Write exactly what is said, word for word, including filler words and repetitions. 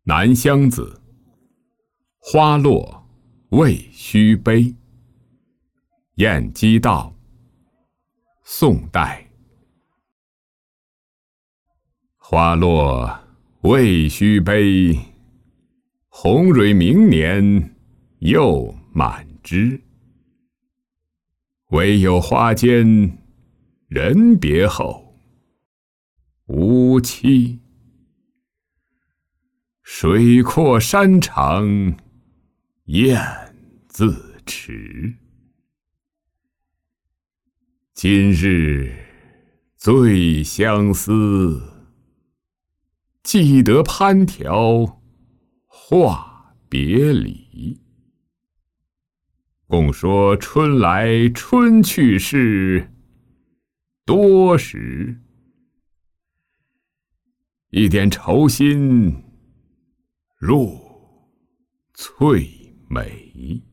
南乡子，花落未须悲。晏几道，宋代。花落未须悲，红蕊明年又满枝。唯有花间人别后，无期。水阔山长雁自迟。今日最相思，记得攀条话别离。共说春来春去事，多时。一点愁心入翠眉。